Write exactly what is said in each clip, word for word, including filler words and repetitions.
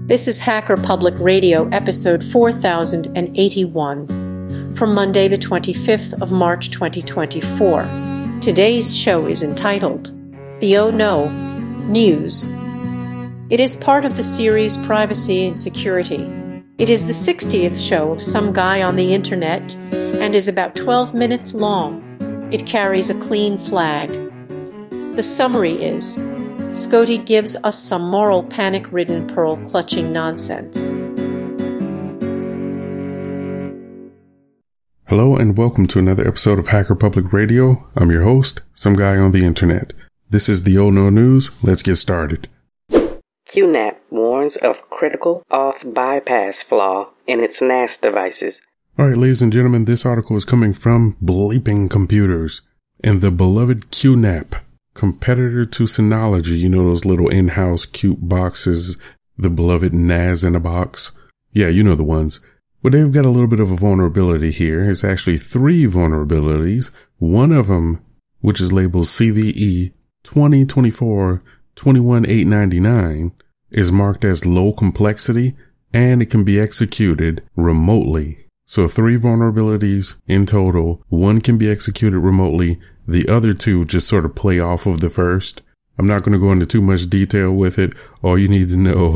This is Hacker Public Radio, episode four thousand eighty-one, from Monday the twenty-fifth of March twenty twenty-four. Today's show is entitled, The Oh No News. It is part of the series Privacy and Security. It is the sixtieth show of Some Guy on the Internet and is about twelve minutes long. It carries a clean flag. The summary is, Scotty gives us some moral panic-ridden pearl-clutching nonsense. Hello and welcome to another episode of Hacker Public Radio. I'm your host, Some Guy on the Internet. This is the Oh No News. Let's get started. Q NAP warns of critical auth bypass flaw in its N A S devices. Alright, ladies and gentlemen, this article is coming from Bleeping Computers and the beloved Q NAP. Competitor to Synology, you know those little in-house cute boxes, the beloved N A S in a box? Yeah, you know the ones. Well, they've got a little bit of a vulnerability here. It's actually three vulnerabilities. One of them, which is labeled C V E twenty twenty-four twenty-one eight ninety-nine, is marked as low complexity and it can be executed remotely. So three vulnerabilities in total. One can be executed remotely. The other two just sort of play off of the first. I'm not going to go into too much detail with it. All you need to know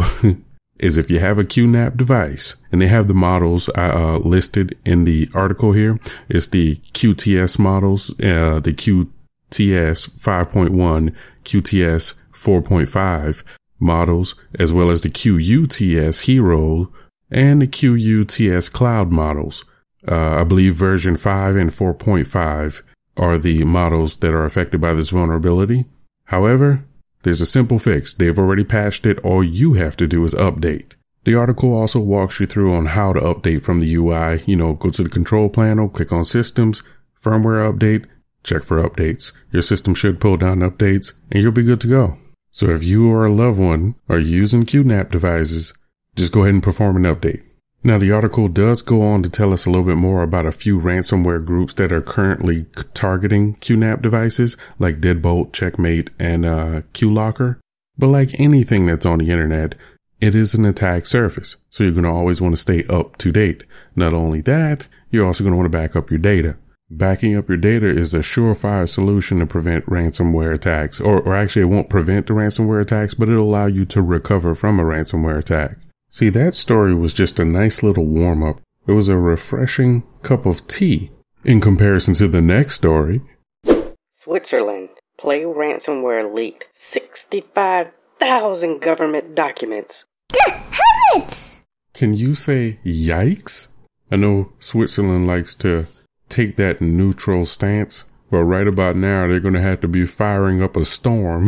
is if you have a Q NAP device, and they have the models uh, listed in the article here. It's the Q T S models, uh, the Q T S five point one, Q T S four point five models, as well as the Q U T S Hero and the Q U T S Cloud models. Uh, I believe version five and four point five are the models that are affected by this vulnerability. However, there's a simple fix. They've already patched it. All you have to do is update. The article also walks you through on how to update from the U I. You know, go to the control panel, click on Systems, Firmware Update, check for updates. Your system should pull down updates, and you'll be good to go. So if you or a loved one are using Q NAP devices, just go ahead and perform an update. Now, the article does go on to tell us a little bit more about a few ransomware groups that are currently targeting Q NAP devices, like Deadbolt, Checkmate, and uh, QLocker. But like anything that's on the internet, it is an attack surface, so you're going to always want to stay up to date. Not only that, you're also going to want to back up your data. Backing up your data is a surefire solution to prevent ransomware attacks, or, or actually it won't prevent the ransomware attacks, but it'll allow you to recover from a ransomware attack. See, that story was just a nice little warm-up. It was a refreshing cup of tea in comparison to the next story. Switzerland. Play ransomware leaked sixty-five thousand government documents. Heavens! Can you say yikes? I know Switzerland likes to take that neutral stance, but right about now they're going to have to be firing up a storm.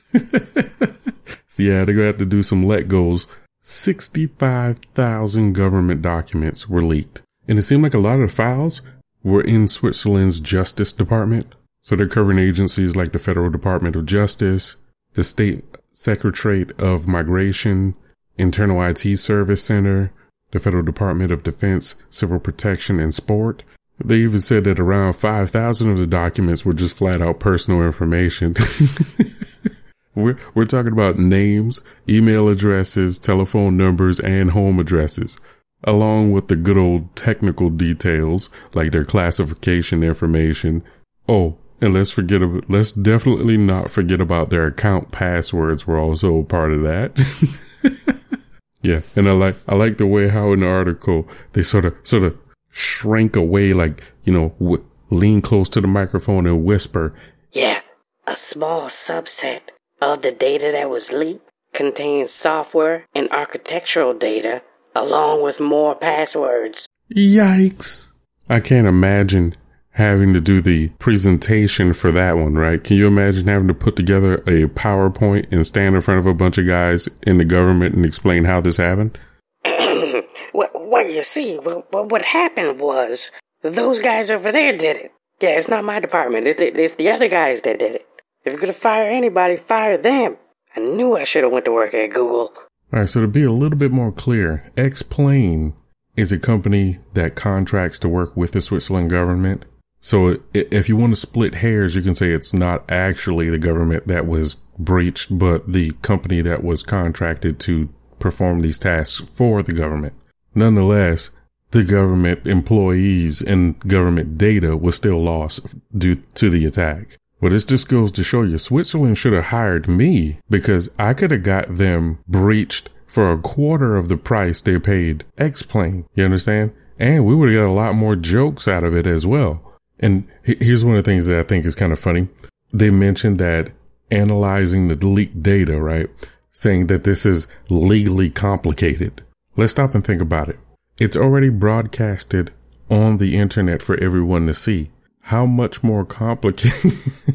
So yeah, they're going to have to do some let goes. sixty-five thousand government documents were leaked. And it seemed like a lot of the files were in Switzerland's Justice Department. So they're covering agencies like the Federal Department of Justice, the State Secretariat of Migration, Internal I T Service Center, the Federal Department of Defense, Civil Protection, and Sport. They even said that around five thousand of the documents were just flat out personal information. We're, we're talking about names, email addresses, telephone numbers, and home addresses, along with the good old technical details like their classification information. Oh, and let's forget about, let's definitely not forget about their account passwords were also part of that. Yeah. And I like, I like the way how in the article they sort of, sort of shrank away, like, you know, w- lean close to the microphone and whisper. Yeah, a small subset of the data that was leaked contains software and architectural data along with more passwords. Yikes. I can't imagine having to do the presentation for that one, right? Can you imagine having to put together a PowerPoint and stand in front of a bunch of guys in the government and explain how this happened? Well, well, you see, well, what happened was those guys over there did it. Yeah, it's not my department. It's, it's the other guys that did it. If you're going to fire anybody, fire them. I knew I should have went to work at Google. All right, so to be a little bit more clear, X-Plane is a company that contracts to work with the Switzerland government. So if you want to split hairs, you can say it's not actually the government that was breached, but the company that was contracted to perform these tasks for the government. Nonetheless, the government employees and government data was still lost due to the attack. Well, this just goes to show you, Switzerland should have hired me because I could have got them breached for a quarter of the price they paid X-Plane. You understand? And we would have got a lot more jokes out of it as well. And here's one of the things that I think is kind of funny. They mentioned that analyzing the leaked data, right? Saying that this is legally complicated. Let's stop and think about it. It's already broadcasted on the internet for everyone to see. How much more complicated,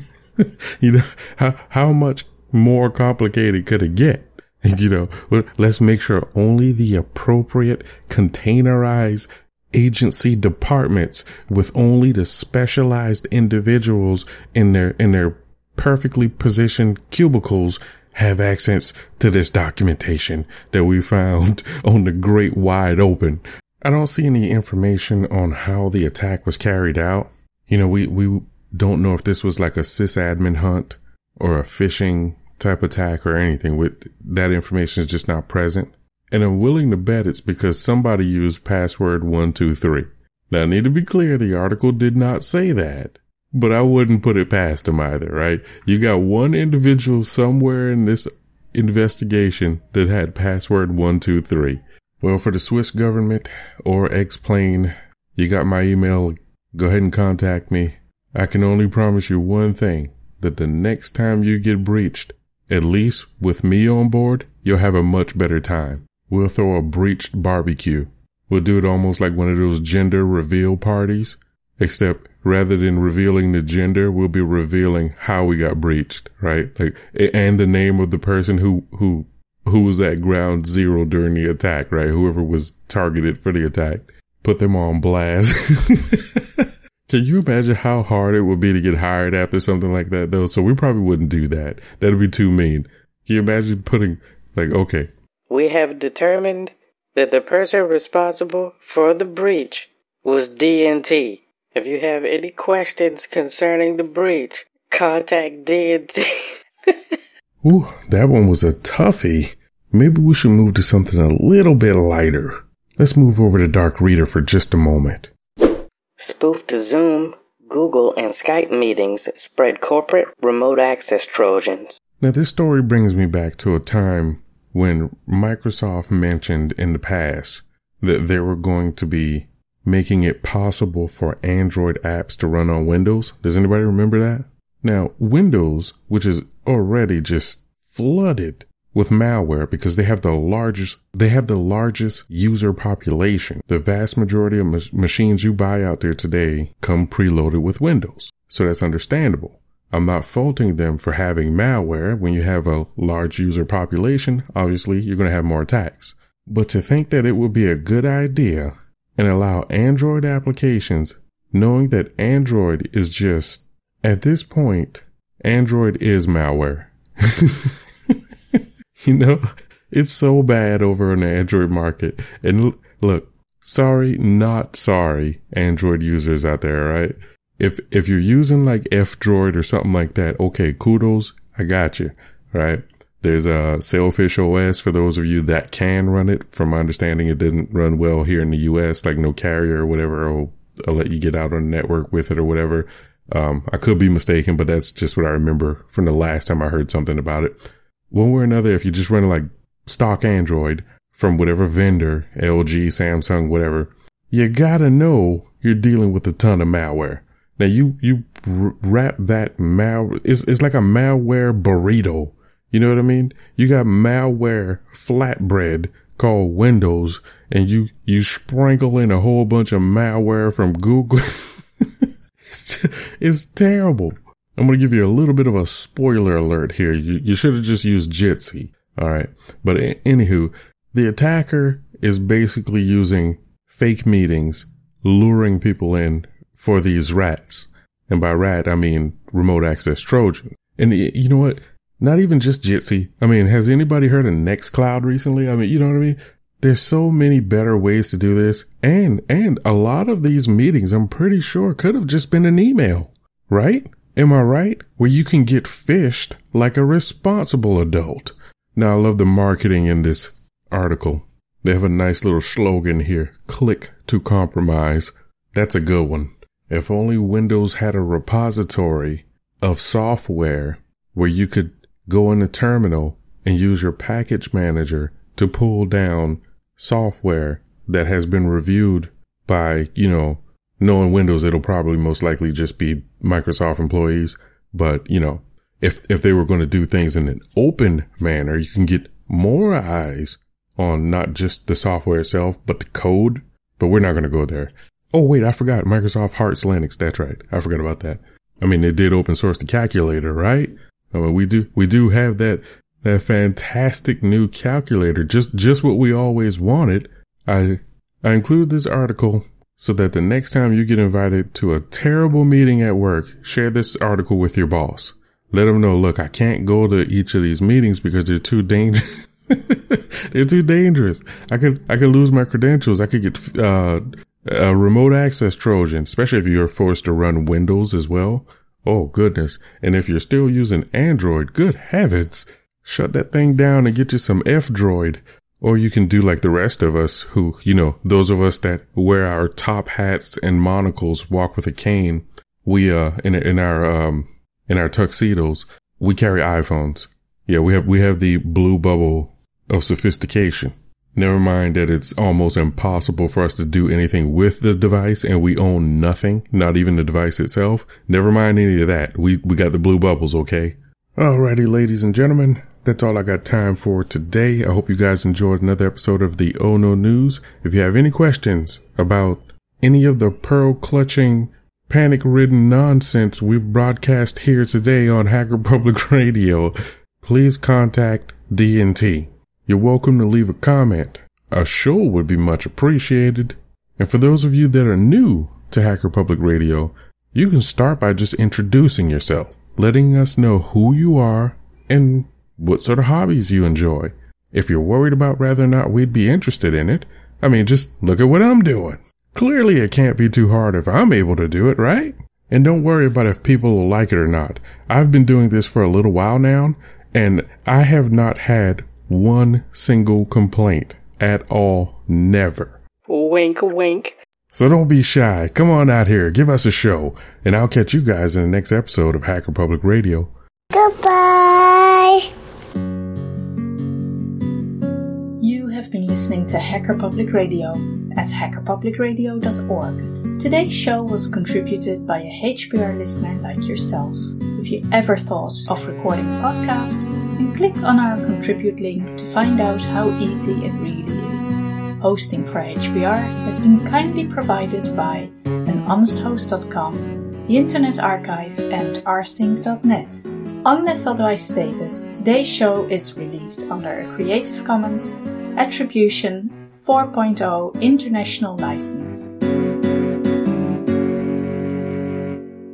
you know, how, how much more complicated could it get? You know, well, let's make sure only the appropriate containerized agency departments with only the specialized individuals in their, in their perfectly positioned cubicles have access to this documentation that we found on the great wide open. I don't see any information on how the attack was carried out. You know, we, we don't know if this was like a sysadmin hunt or a phishing type attack or anything. With that information is just not present. And I'm willing to bet it's because somebody used password one two three. Now, I need to be clear, the article did not say that, but I wouldn't put it past them either, right? You got one individual somewhere in this investigation that had password one two three. Well, for the Swiss government or X-Plane, you got my email. Go ahead and contact me. I can only promise you one thing, that the next time you get breached, at least with me on board, you'll have a much better time. We'll throw a breached barbecue. We'll do it almost like one of those gender reveal parties, except rather than revealing the gender, we'll be revealing how we got breached, right? Like, and the name of the person who, who, who was at ground zero during the attack, right? Whoever was targeted for the attack. Put them on blast. Can you imagine how hard it would be to get hired after something like that, though? So we probably wouldn't do that. That'd be too mean. Can you imagine putting, like, okay. We have determined that the person responsible for the breach was D and T. If you have any questions concerning the breach, contact D and T. Ooh, that one was a toughie. Maybe we should move to something a little bit lighter. Let's move over to Dark Reader for just a moment. Spoofed Zoom, Google, and Skype meetings spread corporate remote access Trojans. Now, this story brings me back to a time when Microsoft mentioned in the past that they were going to be making it possible for Android apps to run on Windows. Does anybody remember that? Now, Windows, which is already just flooded with malware because they have the largest, they have the largest user population. The vast majority of ma- machines you buy out there today come preloaded with Windows. So that's understandable. I'm not faulting them for having malware. When you have a large user population, obviously you're going to have more attacks. But to think that it would be a good idea and allow Android applications, knowing that Android is just, at this point, Android is malware. You know, it's so bad over in the Android market. And look, sorry, not sorry, Android users out there, right? If, if you're using like F-Droid or something like that, okay, kudos, I got you, right? There's a Sailfish O S for those of you that can run it. From my understanding, it doesn't run well here in the U S, like no carrier or whatever, or I'll let you get out on the network with it or whatever. Um, I could be mistaken, but that's just what I remember from the last time I heard something about it. One way or another, if you just run like stock Android from whatever vendor, L G, Samsung, whatever, you gotta know you're dealing with a ton of malware. Now you, you wrap that malware, it's, it's like a malware burrito. You know what I mean? You got malware flatbread called Windows, and you, you sprinkle in a whole bunch of malware from Google. it's, just, it's terrible. I'm going to give you a little bit of a spoiler alert here. You, you should have just used Jitsi. All right. But a- anywho, the attacker is basically using fake meetings, luring people in for these rats. And by rat, I mean remote access Trojan. And you know what? Not even just Jitsi. I mean, has anybody heard of Nextcloud recently? I mean, you know what I mean? There's so many better ways to do this. And, and a lot of these meetings, I'm pretty sure could have just been an email, right? Am I right? Where you can get phished like a responsible adult. Now, I love the marketing in this, article. They have a nice little slogan here. Click to compromise. That's a good one. If only Windows had a repository of software where you could go in the terminal and use your package manager to pull down software that has been reviewed by, you know, knowing Windows, it'll probably most likely just be Microsoft employees. But, you know, if, if they were going to do things in an open manner, you can get more eyes on not just the software itself, but the code. But we're not going to go there. Oh, wait, I forgot. Microsoft Hearts Linux. That's right. I forgot about that. I mean, they did open source the calculator, right? I mean, we do, we do have that, that fantastic new calculator. Just, just what we always wanted. I, I include this article so that the next time you get invited to a terrible meeting at work, share this article with your boss. Let them know, look, I can't go to each of these meetings because they're too dangerous. They're too dangerous. I could, I could lose my credentials. I could get, uh, a remote access Trojan, especially if you're forced to run Windows as well. Oh, goodness. And if you're still using Android, good heavens, shut that thing down and get you some F-Droid. Or you can do like the rest of us who, you know, those of us that wear our top hats and monocles, walk with a cane. We, uh, in, in our, um, in our tuxedos, we carry iPhones. Yeah, we have, we have the blue bubble of sophistication. Never mind that it's almost impossible for us to do anything with the device and we own nothing, not even the device itself. Never mind any of that. We, we got the blue bubbles, okay? Alrighty, ladies and gentlemen. That's all I got time for today. I hope you guys enjoyed another episode of the Oh No News. If you have any questions about any of the pearl-clutching, panic-ridden nonsense we've broadcast here today on Hacker Public Radio, please contact D and T. You're welcome to leave a comment. A show would be much appreciated. And for those of you that are new to Hacker Public Radio, you can start by just introducing yourself, letting us know who you are and what sort of hobbies you enjoy. If you're worried about whether or not we'd be interested in it, I mean, just look at what I'm doing. Clearly, it can't be too hard if I'm able to do it, right? And don't worry about if people will like it or not. I've been doing this for a little while now, and I have not had one single complaint at all. Never. Wink, wink. So don't be shy. Come on out here. Give us a show. And I'll catch you guys in the next episode of Hacker Public Radio. Goodbye. You have been listening to Hacker Public Radio at hacker public radio dot org. Today's show was contributed by a H P R listener like yourself. If you ever thought of recording a podcast, then click on our contribute link to find out how easy it really is. Hosting for H P R has been kindly provided by an honest host dot com, the Internet Archive, and r sync dot net. Unless otherwise stated, today's show is released under a Creative Commons Attribution four point oh International License.